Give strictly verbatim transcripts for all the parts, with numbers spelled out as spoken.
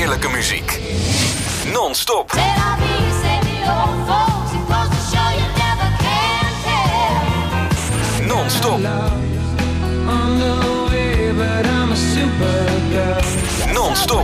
Heerlijke muziek. Non-stop. Non-stop. Non-stop.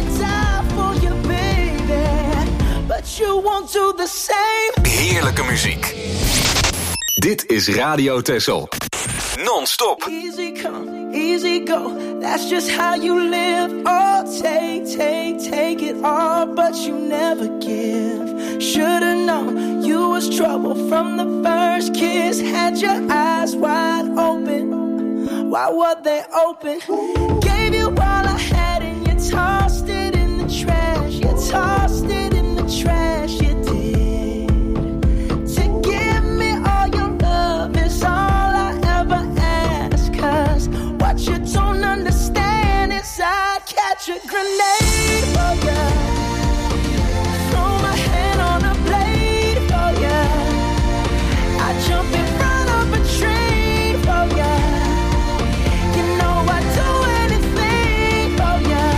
Heerlijke muziek. Dit is Radio Texel. Non-stop. Easy come, easy go. That's just how you live. Oh, take, take, take it all, but you never give. Should've known you was trouble from the first kiss. Had your eyes wide open. Why were they open? Gave you all I had and you tossed it in the trash. You tossed it in the trash. You did. To give me all your love is all I ever ask. Cause what you don't understand is I'd catch a grenade for you. Throw my hand on a blade for you. I'd jump in front of a train for you. You know I'd do anything for you.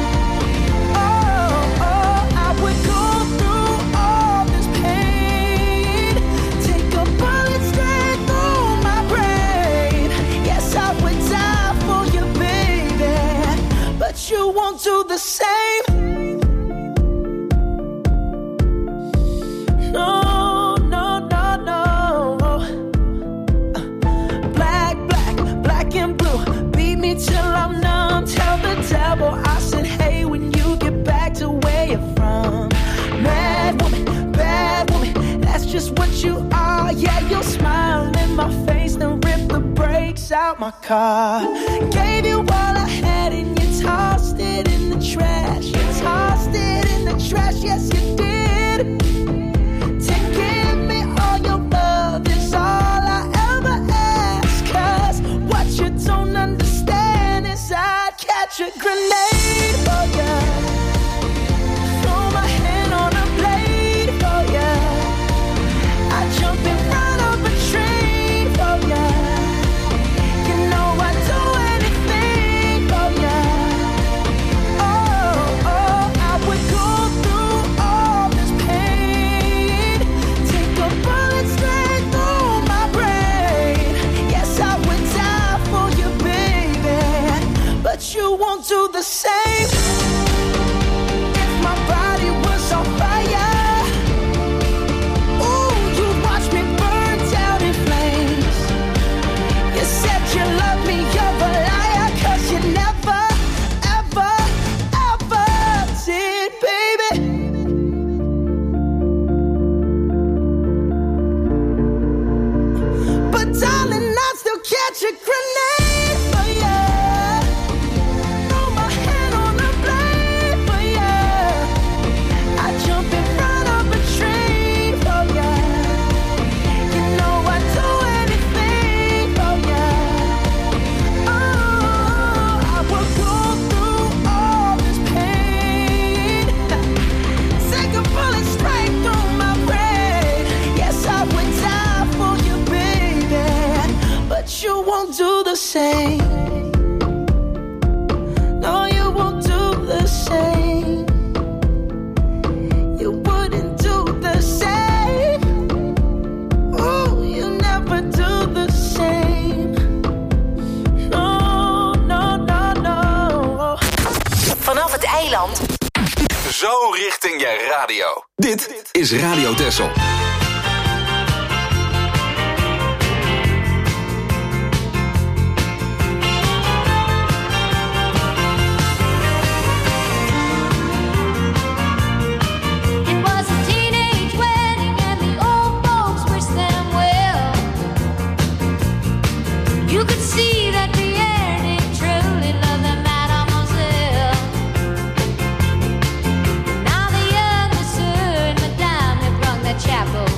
Oh, oh, I would go through all this pain. Take a bullet straight through my brain. Yes, I would die for you, baby. But you won't do the same. No, no, no, no. Black, black, black and blue. Beat me till I'm numb. Tell the devil I said, hey, when you get back to where you're from. Mad woman, bad woman, that's just what you are. Yeah, you'll smile in my face, then rip the brakes out my car. Gave you all I had and you tossed it in the trash. You tossed it in the trash, yes you did. To give me all your love is all I ever ask. Cause what you don't understand is I'd catch a grenade for you. Throw my hand on a blade for you. I'd jump in front of a train for you. You know I'd do anything for you. Oh, oh, I would go through all this pain. Take a bullet straight through my brain. Yes, I would die for you, baby. But you won't do the same. If my body was on fire, ooh, you watch me burn down in flames. You said you love me, you're a liar. Cause you never, ever, ever did, baby. But darling, I'd still catch a grenade for you. Throw my hand on a blade for you. I'd jump in front of a train for you. You know I'd do anything for you. Oh, I would go through all this pain. Take a bullet straight through my brain. Yes, I would die for you, baby. But you won't do the same. No, you won't do the same. You wouldn't do the same. Oh, you never do the same. No, no, no, no. Vanaf het eiland. Zo richting je radio. Dit is Radio Texel. It was a teenage wedding and the old folks wished them well. You could see that Pierre did truly love the mademoiselle. Now the youngest son, Madame, had rung the chapel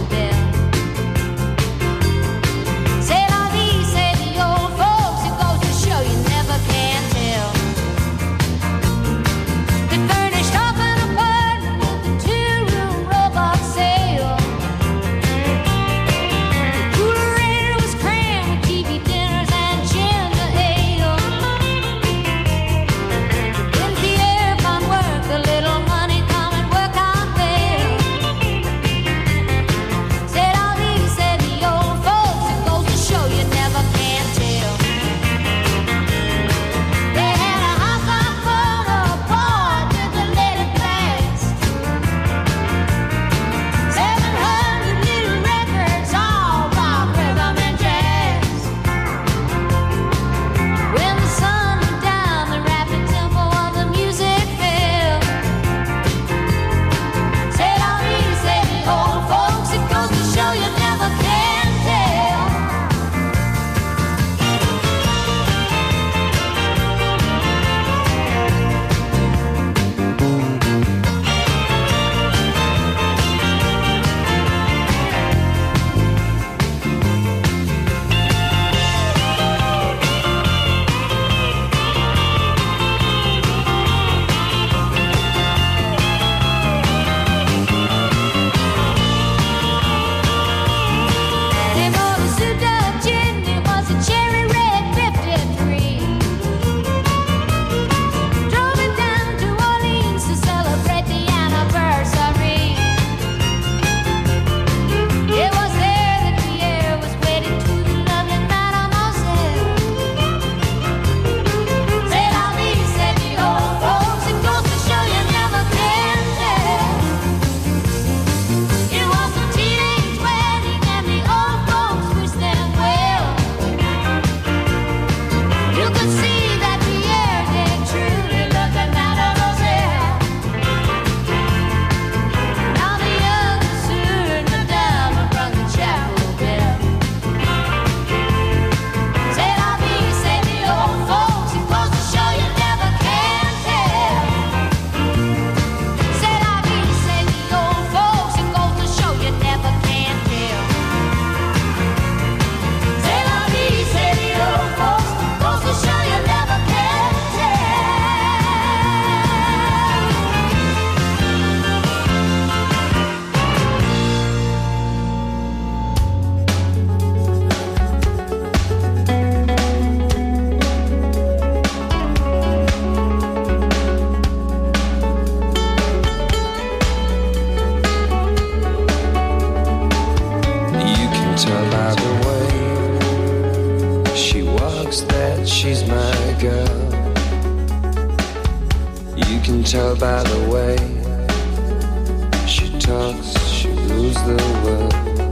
tell by the way she talks, she rules the world.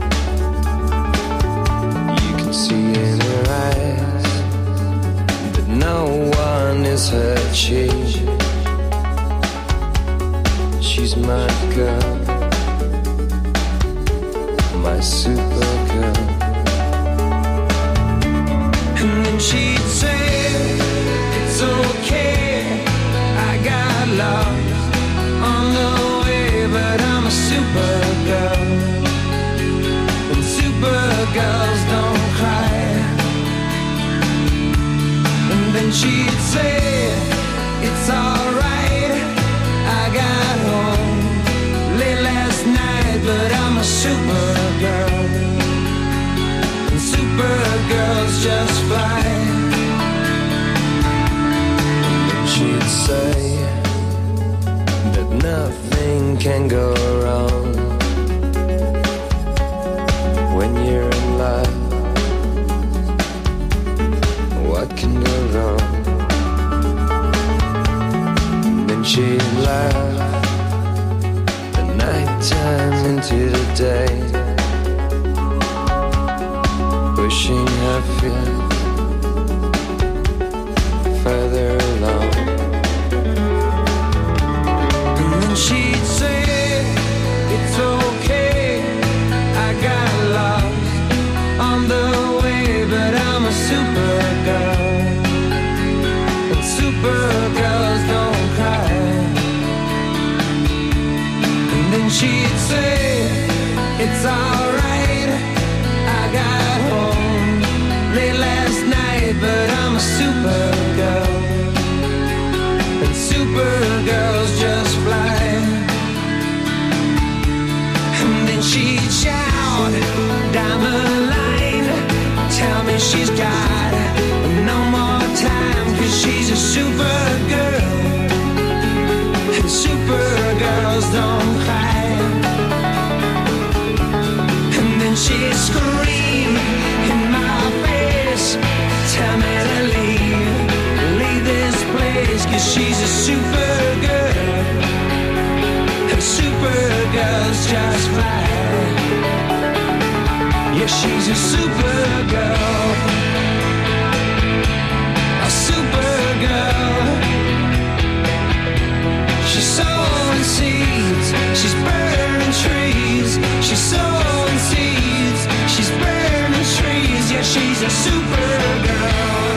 You can see in her eyes that no one is her chief. She's my girl, my super girl. And then she'd say, it's okay, I got lost on the way, but I'm a super girl, and super girls don't cry. And then she'd say, it's alright, I got home late last night, but I'm a super girl, and super girls just fly. She'd say that nothing can go wrong when you're in love. What can go wrong? And then she'd laugh the nighttime into the day, pushing her feet further along. And then she'd say, it's okay, I got lost on the way, but I'm a super girl, and super girls don't cry. And then she'd say, it's alright, I got home late last night, but I'm a super girl, and super girls just fly. And then she'd shout down the line, tell me she's got no more time, 'cause she's a super girl, and super girls don't cry. And then she'd scream in my face, tell me to leave, leave this place, 'cause she's a super girl, and super girls just fly. Yeah, she's a super girl, a super girl. She's sowing seeds, she's burning trees, she's sowing seeds, she's burning trees. Yeah, she's a super girl,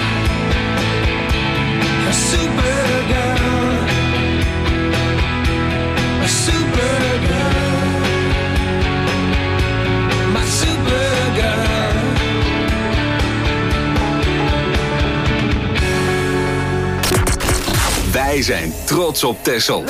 a super girl, a super girl, my super girl. Wij zijn trots op Texel.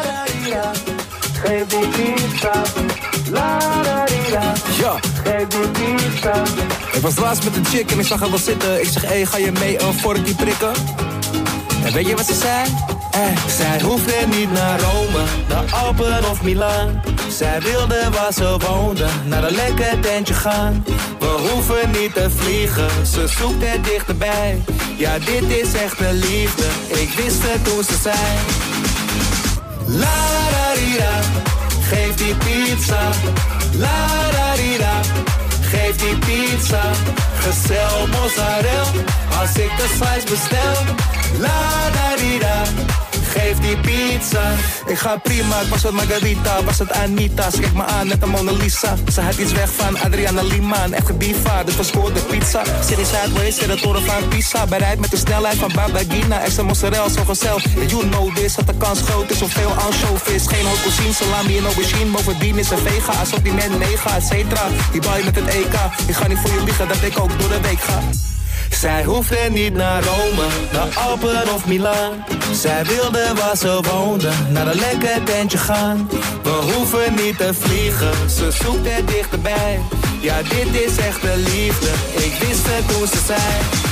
Geef die pizza, la da di da. Ja, Geef die pizza. ik was laatst met een chick en ik zag haar wel zitten. Ik zeg, hé, ga je mee een vorkje prikken? En weet je wat ze zei? Eh, zij hoefde niet naar Rome, naar Alpen of Milaan. Zij wilde waar ze woonde, naar een lekker tentje gaan. We hoeven niet te vliegen, ze zoekt het dichterbij. Ja, dit is echte liefde, ik wist het toen ze zei. La da di da, geef die pizza. La da di da, geef die pizza. Gezel mozzarella, als ik de slice bestel. La da di da, geef die pizza. Ik ga prima, ik was het Margarita, was het Anita. Ze kijkt me aan net een Mona Lisa. Ze had iets weg van Adriana Lima, een echte diva, dus was voor de pizza. City Sideways, zit het toren van Pisa. Bereid met de snelheid van Babagina. Extra mozzarella, zo gezellig. You know this, dat de kans groot is. Zoveel ansjovis, geen haute cuisine, salami en aubergine. Bovendien is een vega, assortiment negen, et cetera. Die bal je met het E K. Ik ga niet voor je liegen, dat ik ook door de week ga. Zij hoefde niet naar Rome, naar Alpen of Milaan. Zij wilde waar ze woonde, naar een lekker tentje gaan. We hoeven niet te vliegen, ze zoekt het dichterbij. Ja, dit is echte liefde, ik wist het toen ze zei.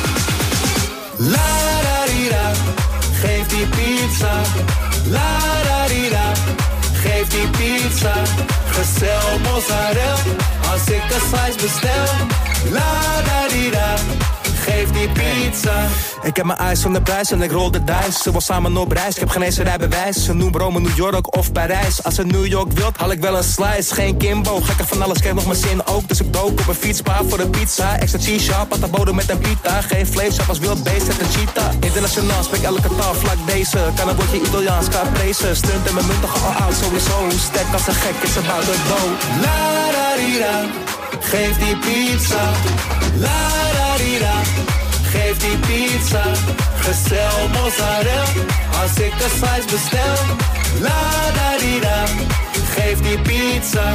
La da di da, geef die pizza. La da di da, geef die pizza. Gezel mozzarella, als ik een slice bestel. La da di da, geef die pizza. Ik heb mijn eyes van de prijs en ik rol de dice. Ze wil samen op reis, ik heb geen eens een rijbewijs. Ze noemt Rome, New York of Parijs. Als ze New York wilt, haal ik wel een slice. Geen Kimbo, gekker van alles, krijg nog mijn zin ook. Dus ik dook op een fietspaar voor de pizza. Extra cheese shop, had de bodem met een pita. Geen vleeshap als wild beest, zet een cheetah. Internationaal, spreek elke taal, vlak deze. Kan een woordje Italiaans, caprese. Stunt en mijn munten al oud, sowieso. Stek als een gek, is about to go. La da di da, geef die pizza. La da di da, geef die pizza. Gestel mozzarella, als ik een slice bestel. La da di da, geef die pizza.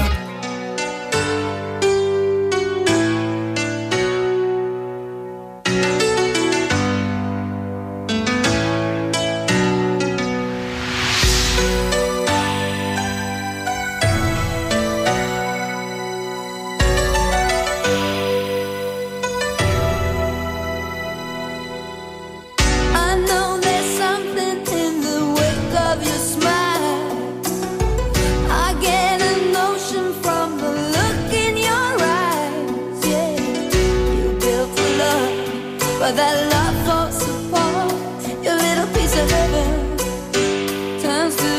But that love falls apart. Your little piece of heaven turns to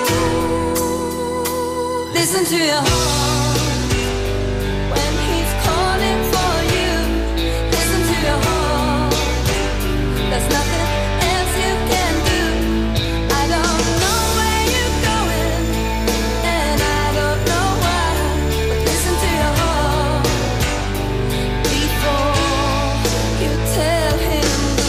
gold. Listen to your heart when he's calling for you. Listen to your heart. There's nothing else you can do. I don't know where you're going, and I don't know why. But listen to your heart before you tell him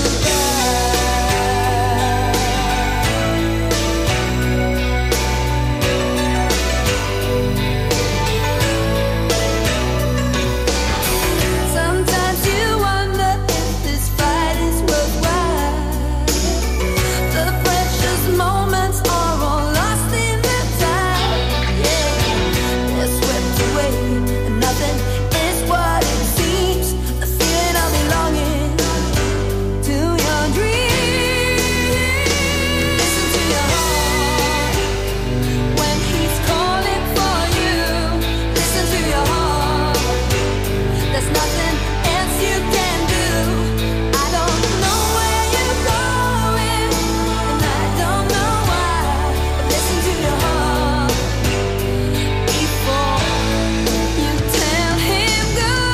sometimes you wonder if this fight is worthwhile. The precious moments are all lost in the tide. Yeah, they're swept away, and nothing is what it seems. The feeling of belonging to your dreams. Listen to your heart when he's calling for you. Listen to your heart. There's nothing else you can do. I don't know where you're going, and I don't know why. But listen to your heart before you tell him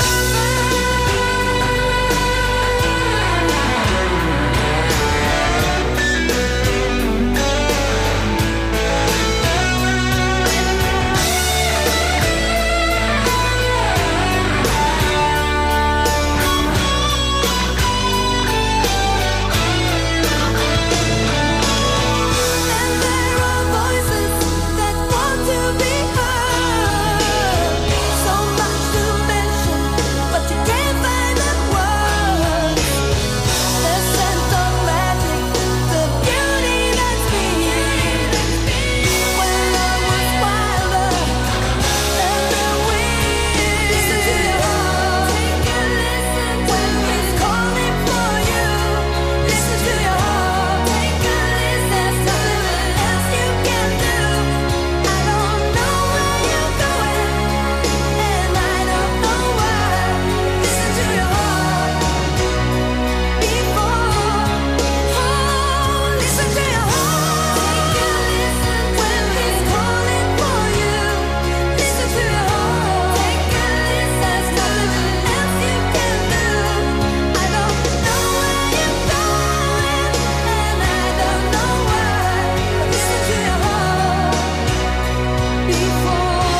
And there are voices that want to be heard. So much to mention, but you can't find the words. The sense of magic, the beauty that's been. When love was wilder than the wind. Listen to your heart. Take a listen when he's calling for you. Listen to your heart. Take a listen. There's nothing else you can do. I don't know where you're going, and I don't know why. Listen to your heart before. Oh, listen to your heart. Take a listen when he's calling for you. Listen to your heart. Take a listen. There's nothing else you can do. I don't know where you're going, and I don't know why. But listen to your heart before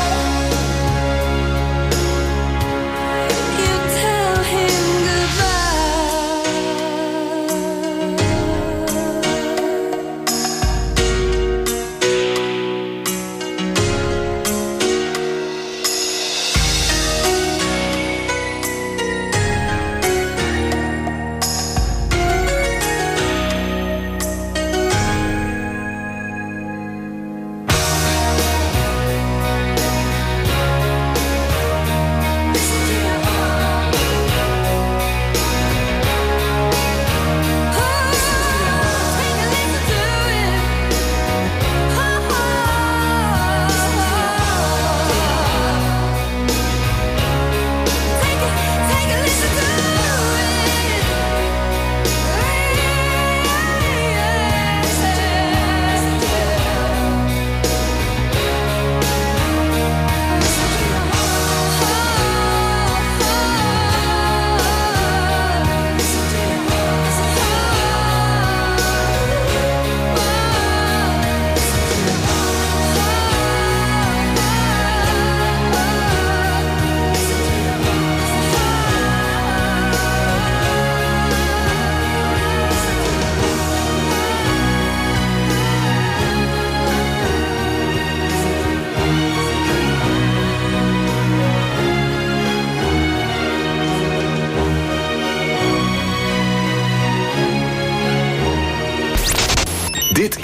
you tell him goodbye.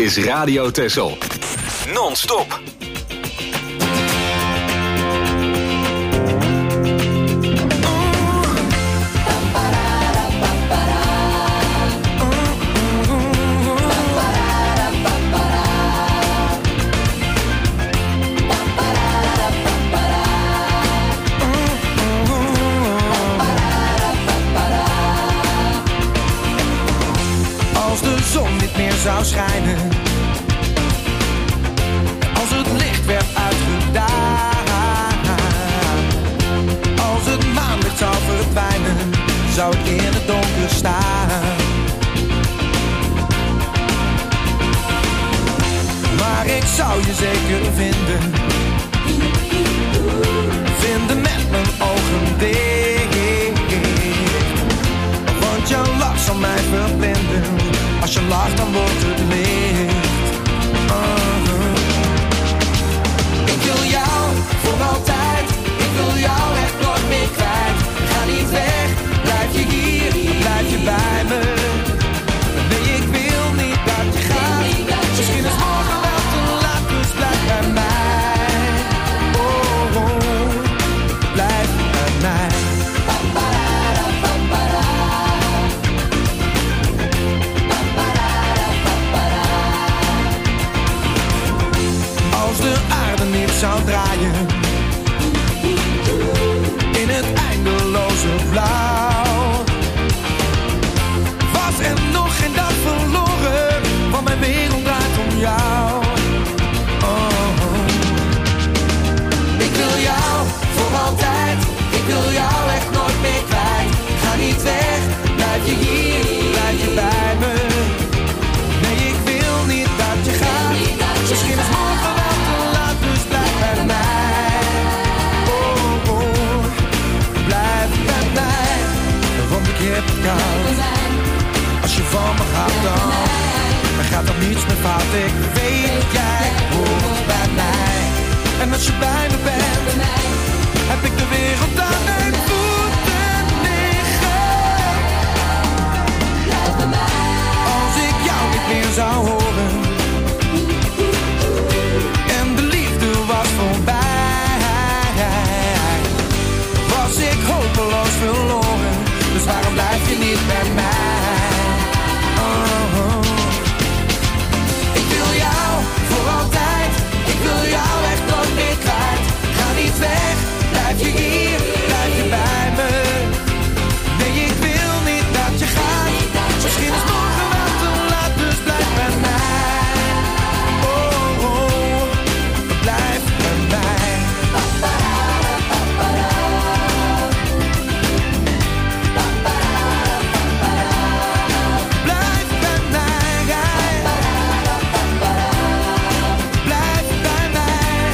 is Radio Texel. Non-stop. Zou schijnen als het licht werd uitgedaan, als het maanlicht zou verdwijnen, zou ik in het donker staan. Maar ik zou je zeker vinden, vinden met mijn ogen dicht, want jouw lach zal mij verblinden. Als je lacht, dan wordt het licht. Uh-huh. Ik wil jou voor altijd. Ik wil jou echt nooit meer kwijt. Ga niet weg, blijf je hier, blijf je bij me. Nee, ik wil niet dat je gaat. Misschien is morgen wel te laat, dus blijf bij mij. Oh, oh, blijf bij mij. Zou draaien in het eindeloze blauw, was er nog geen dag verloren, want mijn wereld draait om jou. Oh. Ik wil jou voor altijd, ik wil jou echt nooit meer kwijt. Ga niet weg, blijf je hier, blijf je bij me. Nee, ik wil niet dat je gaat. Misschien is morgen wel te laat, dus blijf bij mij. Oh, oh, blijf bij mij. Want ik heb het koud. Als je van me gaat dan, dan gaat er niets meer fout. Ik weet dat jij hoort bij mij. En als je bij me bent, heb ik de wereld aan mijn voeten liggen. Blijf bij mij. Als ik jou niet meer zou horen en de liefde was voorbij, was ik hopeloos verloren. Dus waarom blijf je niet bij mij? Oh, oh. Ik wil jou voor altijd, ik wil jou echt nooit meer kwijt. Ga niet weg, blijf je hier, blijf je bij me. Nee, ik wil niet dat je gaat. Misschien is morgen wel te laat, dus blijf bij mij. Oh, oh, blijf bij mij. Blijf bij mij. Blijf bij mij.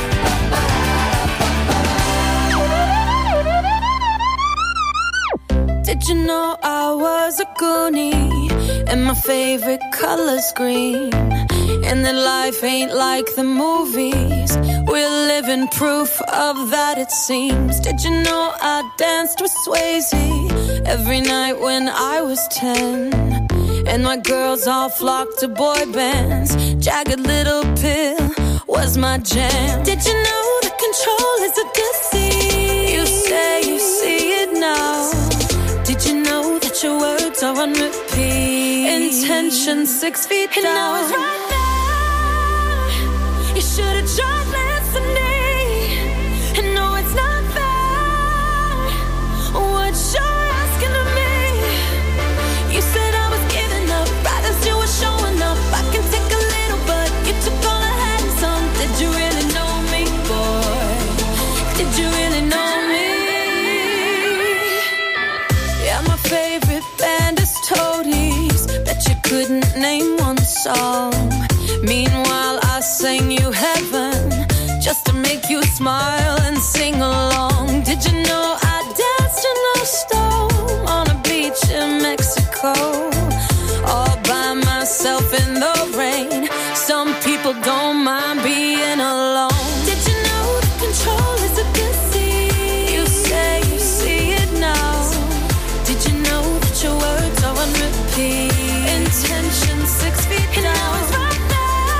Did you know I was a Goonie and my favorite color's green? And that life ain't like the movies. We're living proof of that, it seems. Did you know I danced with Swayze every night when I was ten? And my girls all flocked to boy bands. Jagged Little Pill was my jam. Did you know that control is a disease? You say you see it now. Did you know that your words are on repeat? Intention six feet down. And now it's right there. You should have tried listening. And no, it's not fair what you're asking of me. You said I was giving up right as you were showing up. I can take a little, but you took all I had and some. Did you really know me, boy? Did you really know me? Yeah, my favorite band is Toadies. Bet you couldn't name one song. Meanwhile, I sang you heaven just to make you smile and sing along. Did you know I danced in a storm on a beach in Mexico, all by myself in the rain? Some people don't mind being alone. Did you know that control is a disease? You say you see it now. Did you know that your words are on repeat? Intention six feet down. Right now.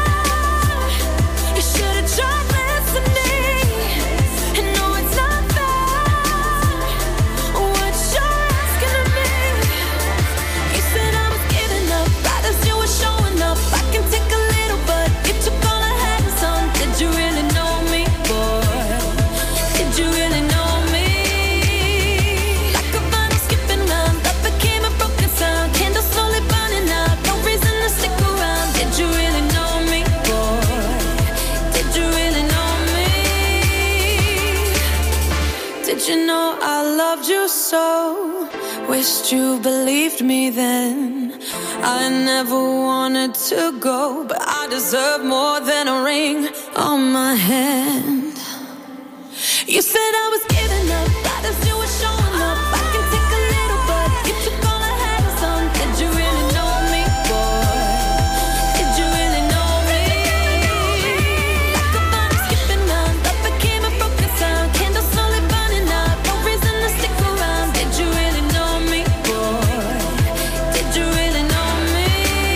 loved you so. Wished you believed me then. I never wanted to go, but I deserve more than a ring on my hand. You said I was giving up, but as you were showing up, I can take a little, but you took all I had and some. Did you really know me, boy? Did you really know me? Like a bomb skipping on, that became a broken sound. Candle slowly burning out, no reason to stick around. Did you really know me, boy? Did you really know me?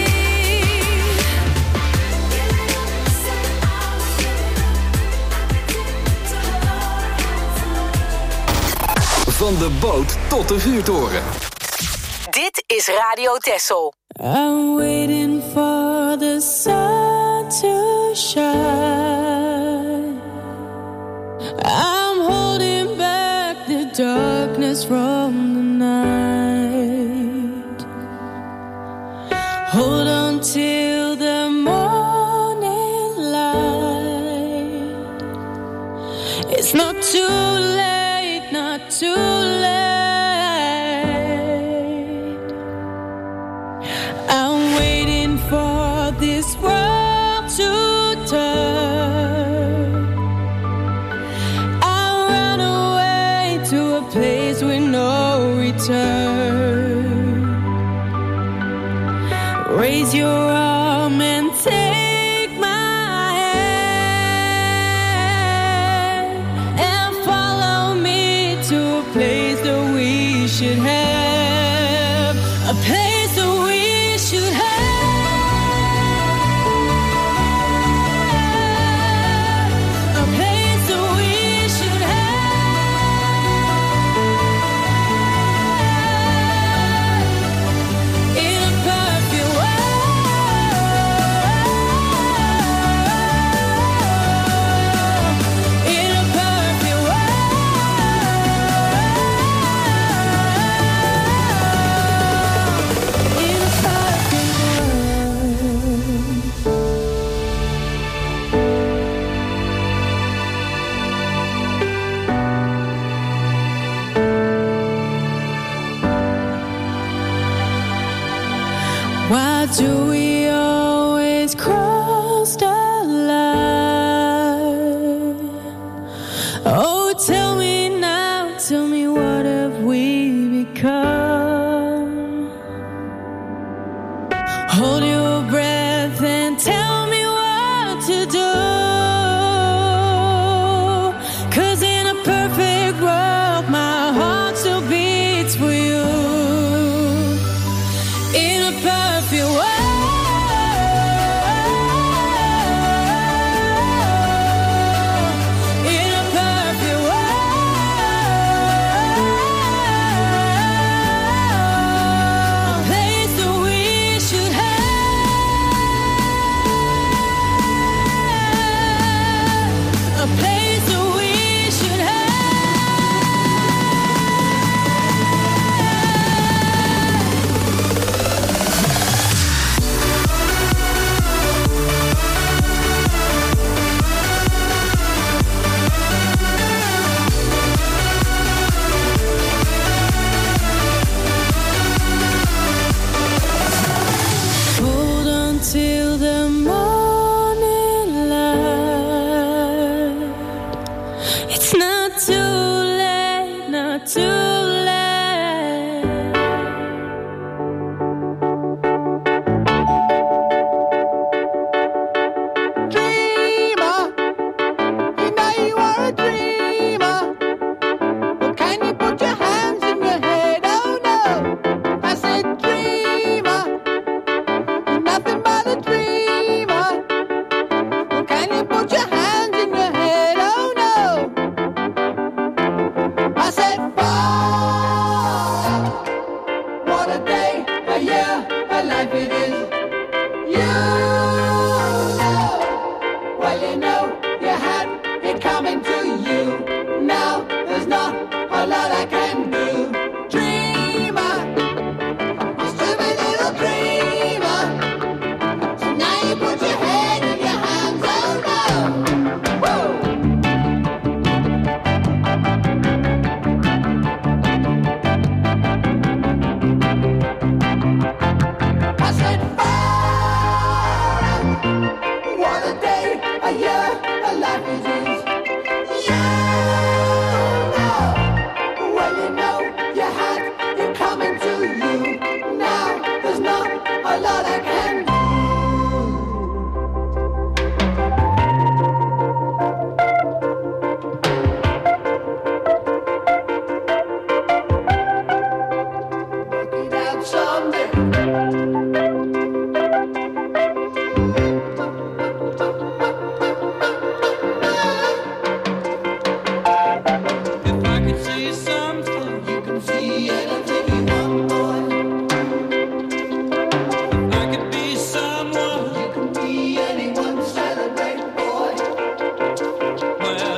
Van de boot tot de vuurtoren. Dit is Radio Texel. I'm waiting for the sun to shine. I'm holding back the darkness from the night. Hold on till the morning light. It's not too late, not too late. I'm waiting for this world to turn. I'll run away to a place with no return. Raise your arm and take my hand and follow me to a place that we should have. A place that we should have. A place that we should have. In a perfect world. In a perfect world. In a perfect world. Why do we always cross the line? Oh, tell me now, tell me what have we become? Hold your breath and tell me what to do. 'Cause in a perfect world, my heart still beats for you. In a perfect world. In a perfect world. A place that we should have. A place that we should have. Hold on till the morning light. It's not too late, not too late. Dreamer, you know you are a dreamer. But can you put your hands in your head? Oh no, I said dreamer, you're nothing but a dreamer. But can you put your hands in your head? Oh no, I said fire.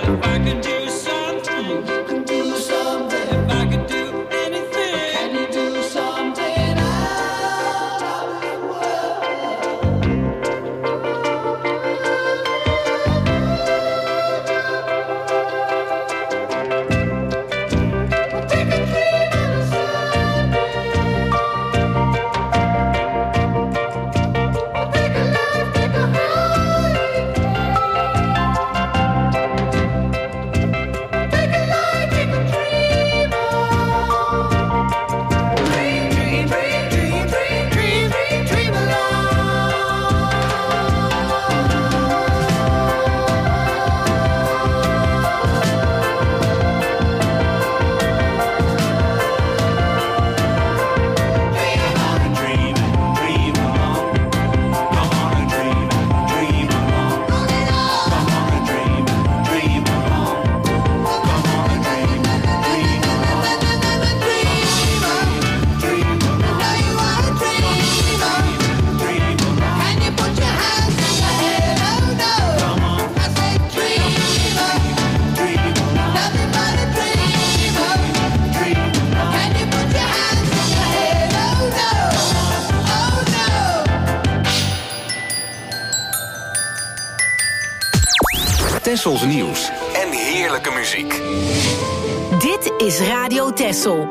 Tessels nieuws en heerlijke muziek. Dit is Radio Tessel.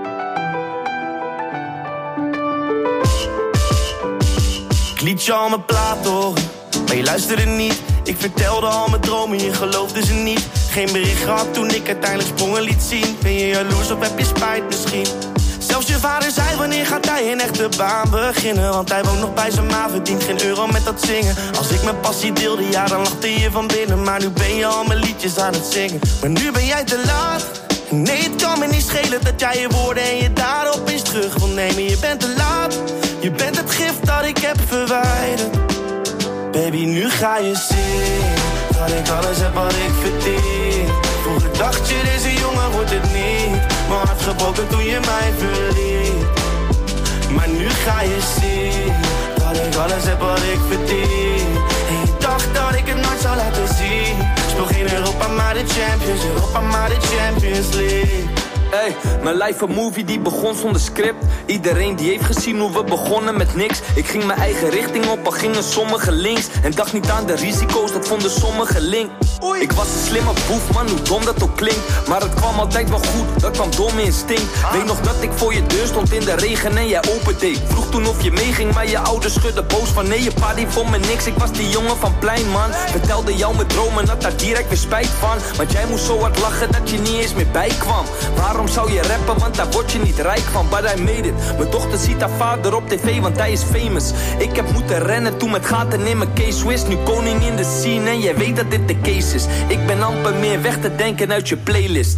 Ik liet je al mijn plaat horen, maar je luisterde niet. Ik vertelde al mijn dromen, je geloofde ze niet. Geen bericht gehad toen ik uiteindelijk sprongen liet zien. Ben je jaloers of heb je spijt misschien? Zelfs je vader zei wanneer gaat hij een echte baan beginnen. Want hij woont nog bij zijn ma, verdient geen euro met dat zingen. Als ik mijn passie deelde, ja dan lachte je van binnen. Maar nu ben je al mijn liedjes aan het zingen. Maar nu ben jij te laat. Nee, het kan me niet schelen dat jij je woorden en je daden opeens terug wil nemen. Je bent te laat, je bent het gif dat ik heb verwijderd. Baby, nu ga je zien dat ik alles heb wat ik verdien. Vroeger dacht je, deze jongen wordt het niet. Mijn hart gebroken toen je mij verliet. Maar nu ga je zien dat ik alles heb wat ik verdien. En je dacht dat ik het nooit zou laten zien. Speel geen Europa, maar de Champions. Europa, maar de Champions League. Hey, mijn life een movie die begon zonder script. Iedereen die heeft gezien hoe we begonnen met niks. Ik ging mijn eigen richting op, al gingen sommigen links. En dacht niet aan de risico's, dat vonden sommigen link. Oei. Ik was een slimme boef, man, hoe dom dat ook klinkt. Maar het kwam altijd wel goed, dat kwam door mijn instinct. ah. Weet nog dat ik voor je deur stond in de regen en jij opendeed. Vroeg toen of je meeging, maar je ouders schudden boos van nee, je pa die vond me niks. Ik was die jongen van plein, man. Vertelde jou mijn dromen, had daar direct weer spijt van. Want jij moest zo hard lachen dat je niet eens meer bijkwam. Waarom zou je rappen, want daar word je niet rijk van. But I made it, mijn dochter ziet haar vader op tv, want hij is famous. Ik heb moeten rennen toen met gaten in mijn K-Swiss. Nu koning in de scene en jij weet dat dit de case is. Ik ben amper meer weg te denken uit je playlist.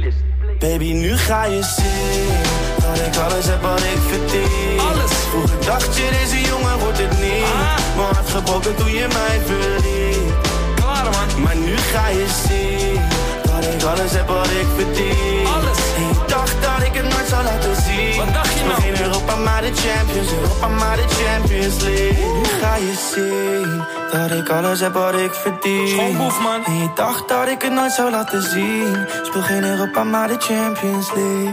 Baby, nu ga je zien dat ik alles heb wat ik verdien. Alles. Vroeger dacht je, deze jongen wordt het niet. ah. Mijn hart gebroken toen je mij verliet. Klaar, man. Maar nu ga je zien dat ik alles heb wat ik verdien. Alles. En je dacht dat ik het nooit zou laten zien. Wat dacht je nou? Geen Europa, maar de Champions. Europa, maar de Champions League. Nu ga je zien dat ik alles heb wat ik verdien. Schoonboef, man. En je dacht dat ik het nooit zou laten zien. Speel geen Europa, maar de Champions League.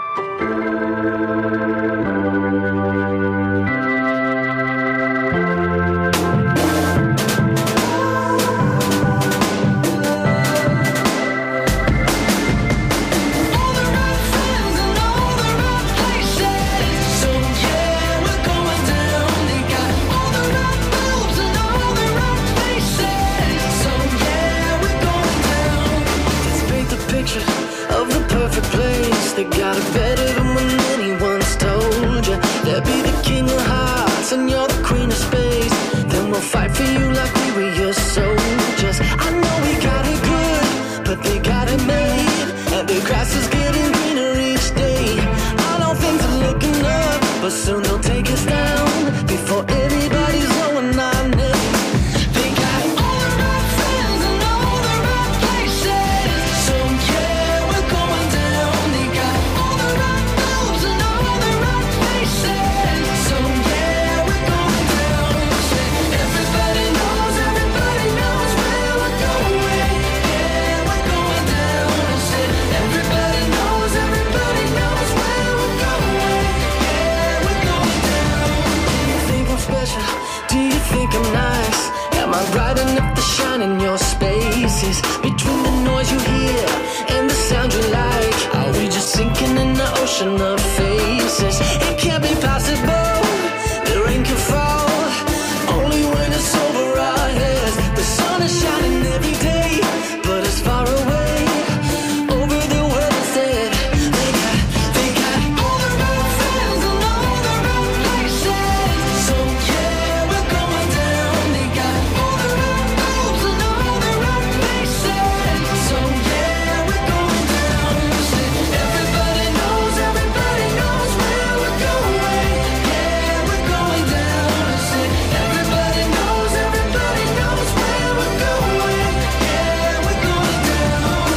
Of the perfect place, they got it better than when anyone's told you. They'll be the king of hearts and you're the queen of space. Then we'll fight for you like we were your soldiers. I know we got it good, but they got it made. And the grass is getting greener each day. I know things are looking up, but soon they'll take us down before anybody's knowing our name. They got all the right friends and all the right places. So yeah, we're going down. They got all the right moves and all the right faces. So yeah, we're going down. Everybody knows, everybody knows where we're going. Yeah, we're going noise you hear and the sound you like? Are we just sinking in the ocean of faces? It can't be possible, the rain can fall only when it's over our heads. The sun is shining every day, but it's far away over the world instead. They got, they got all the wrong friends and all the wrong places. So yeah, we're going down. They got all the wrong moves and all the wrong faces. So yeah, we're going down. Everybody knows, everybody knows where we're going. Yeah, we're going down. Everybody knows, everybody knows where we're going. Yeah, we're going down.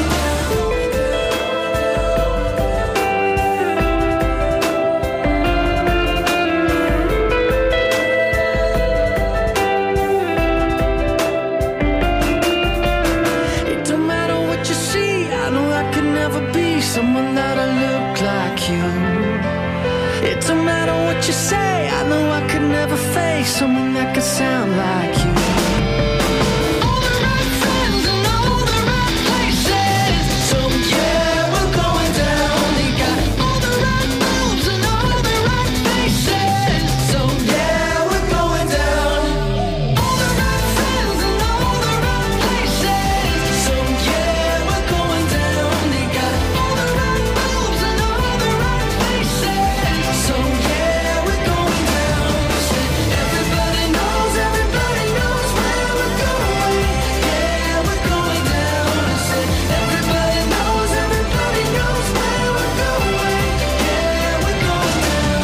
It don't matter what you see, I know I could never be someone that'll look like you. It don't matter what you say, I know I could never face someone that could sound like you. All the right friends and all the right places. So yeah, we're going down. They got all the right moves and all the right faces. So yeah, we're going down. All the right friends and all the right places. So yeah, we're going down. They got all the right moves and all the right faces. So yeah, we're going down. Everybody knows, everybody knows where we're going. Yeah, we're going down. Everybody knows, everybody knows where we're going. Yeah, we're going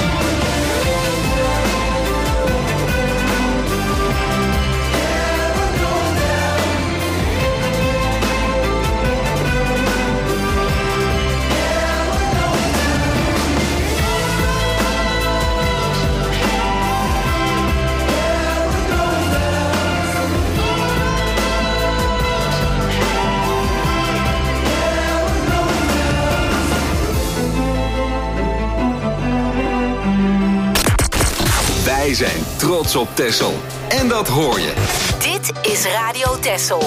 Wij zijn trots op Texel. En dat hoor je. Dit is Radio Texel.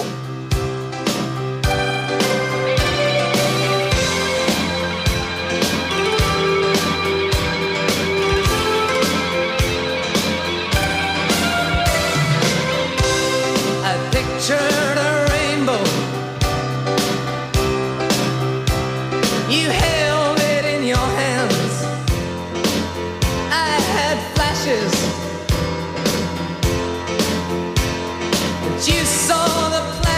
I pictured a rainbow. You held it in your hands. I had flashes, but you saw the plan.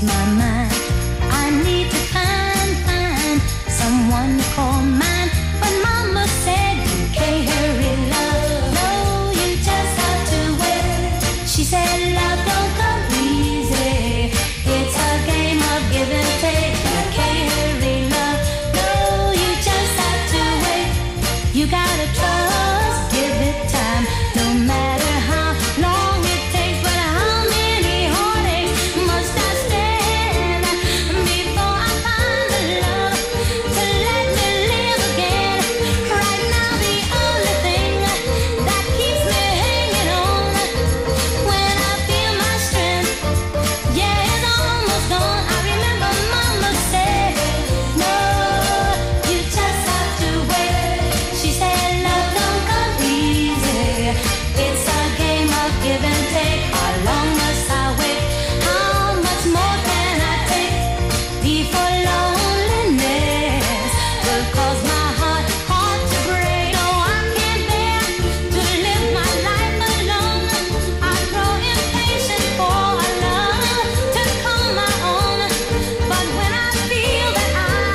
my mind. I need to find, find someone to call mine. But mama said you can't hurry love. No, you just have to wait. She said love don't come easy. It's a game of give and take. You can't hurry love. No, you just have to wait. You gotta trust, give it time. No matter how long it takes, but how many heartaches must I stand before I find the love to let me live again? Right now the only thing that keeps me hanging on when I feel my strength, yeah, it's almost gone. I remember mama said, no, you just have to wait. She said love don't come easy. It's a game of give and take. How long must I wait? How much more can I take before loneliness will cause my heart, heart to break? No, I can't bear to live my life alone. I grow impatient for a love to call my own. But when I feel that I,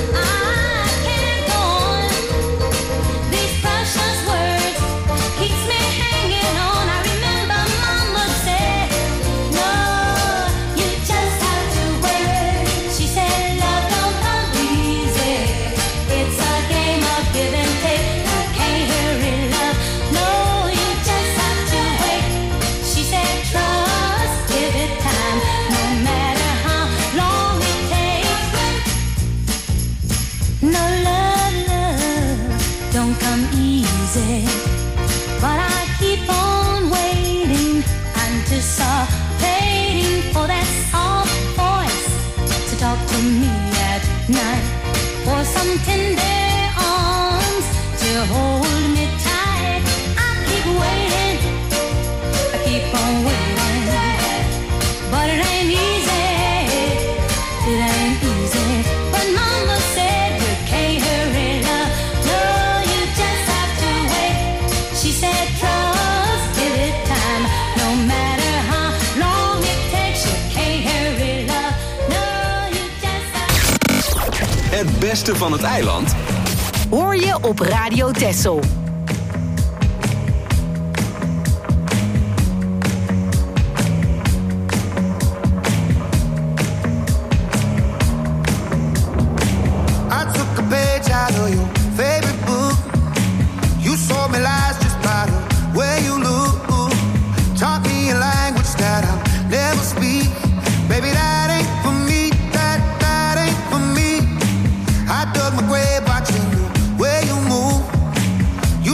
I can't go on, these precious words keeps me hanging on. I remember mama said, no, you just have to wait. She said love don't come easy. It's a game of give and take. You can't hurry love. No, you just have to wait. She said trust, give it time. No matter how long it takes. No love, love don't come easy. But I keep on waiting anticipating for that soft voice to talk to me at night, for some tender arms to hold me tight. I keep waiting, I keep on waiting, but it ain't easy, it ain't easy. But mama said you can't hurry love. No, you just have to wait. She said trust, give it time. No matter how long it takes, you can't hurry love. No, you just have. Het beste van het eiland Hoor je op Radio Texel. I took a page out of your favorite book. You sold me lies just by the way you look. Taught me a language that I'll never speak. Baby, that ain't for me. That, that ain't for me. I dug my grave watching the way you move.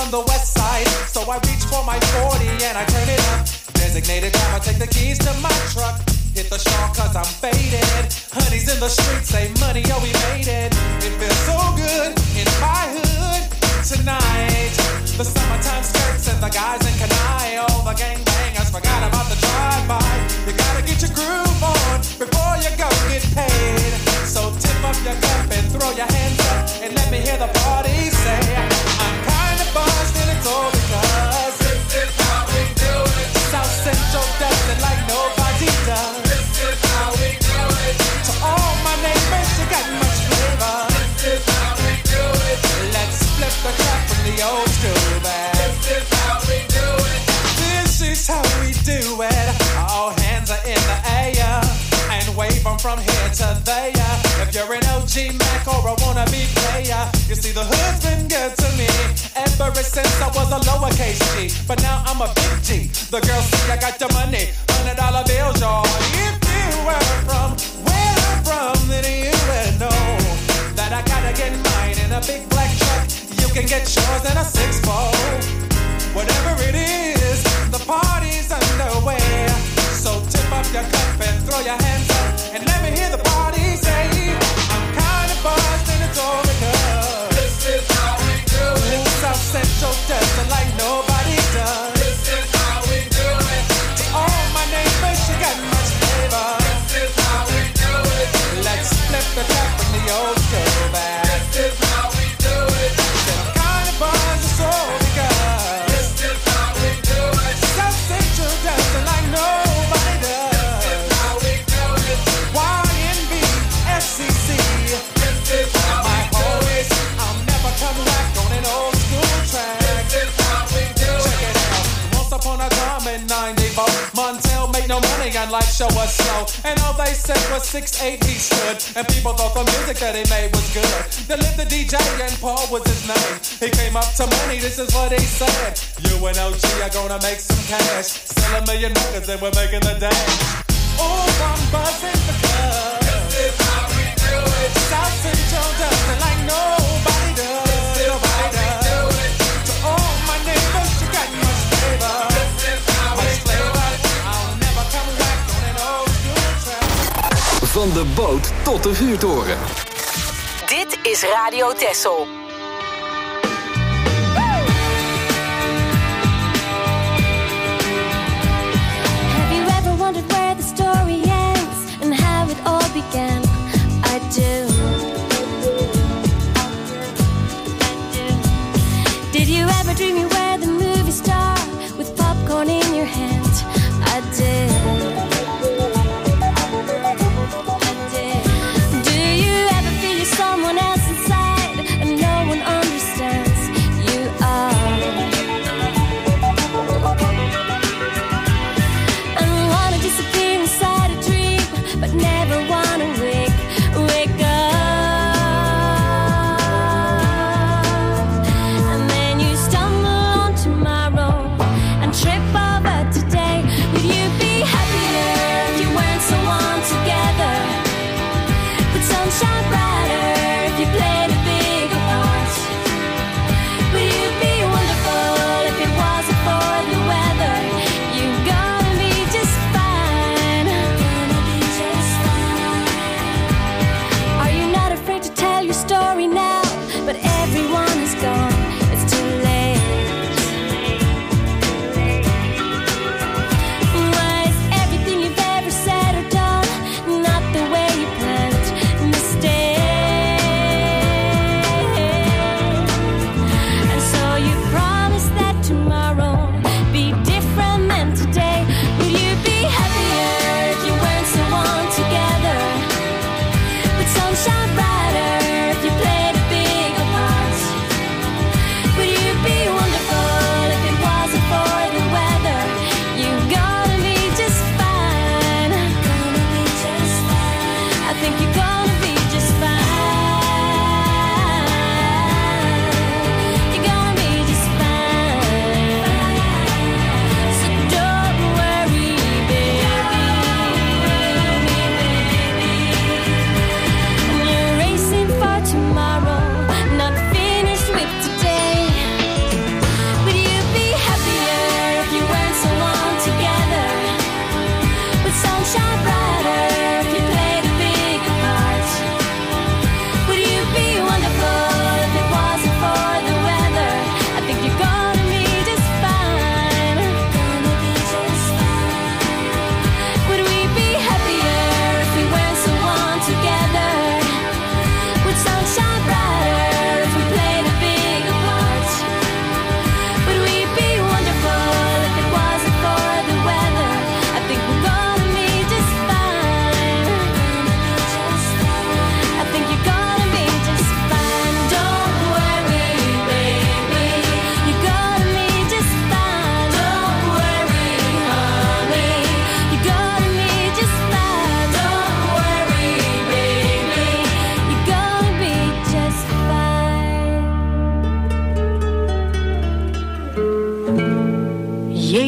on the west side. So I reach for my forty and I turn it up. Designated driver, take the keys to my truck. Hit the shawl cause I'm faded. Honey's in the streets, say money, oh we made it. It feels so good in my hood tonight. The summertime skirts and the guys in Kanai. All the gangbangers forgot about the drive-by. You gotta get your groove on before you go get paid. So tip up your cup and throw your hands up and let me hear the party say, I'm kinda buzzed and it's all because this is how we do it. South Central does it like nobody does. This is how we do it. To all my neighbors, you got much flavor. This is how we do it. Let's flip the crap from the old school back. This is how we do it. This is how we do it. All hands are in the air and wave them from here to there. If you're an O G Mac or a wannabe player, you see the hood's been good to me ever since I was a lowercase G. But now I'm a big G. The girls see I got the money, hundred dollar bills, y'all. If you were from where I'm from, then you would know that I gotta get mine in a big black truck. You can get yours in a six fold. Whatever it is, the party's underway. So tip up your cup and throw your hands up and let me hear the party say, I'm kinda buzzed and it's all because this is how we do it. South Central does it like nobody does. This is how we do it. To all my neighbors, you got much flavor. This is how we do it. Let's flip the cup from the old school back. This is how we do it. Said I'm kinda buzzed, it's all because this is how we do it. South Central does it like nobody does. Y N B, F C C, my homies, I'll never come back on an old school track. Check it out. Once upon a time in ninety-four, Montel made no money and life show was slow. And all they said was six eight he stood. And people thought the music that he made was good. They lived the D J and Paul was his name. He came up to money, this is what he said. You and O G are gonna make some cash. Sell a million records and we're making the dash. Oh, I'm buzzing because this is how we do it. South Central does it like nobody does. This is nobody how does. We do it. To all my neighbors, you got much flavor. This is how much we flavor. Do it. I'll never come back on an old school track. Van de boot tot de vuurtoren. Dit is Radio Texel. Began. I do. Did you ever dream you were the movie star with popcorn in your hand? I did. I did. Do you ever feel you're someone else inside and no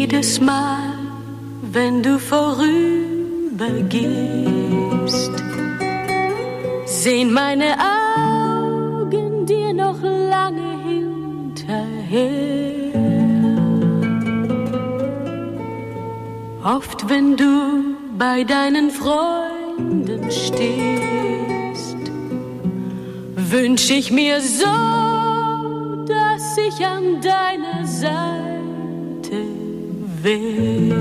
Jedes Mal, wenn du vorübergehst, sehen meine Augen dir noch lange hinterher. Oft, wenn du bei deinen Freunden stehst, wünsch ich mir so, dass ich an deiner Seite wär.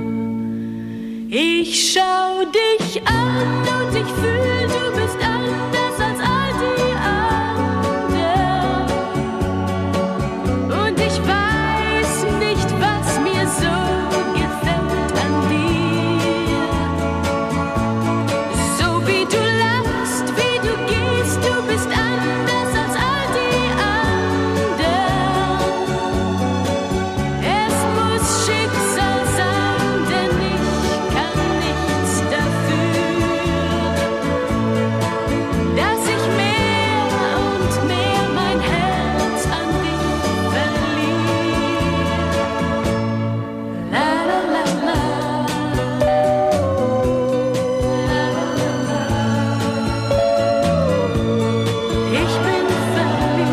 Ich schau dich an und ich fühl, du bist anders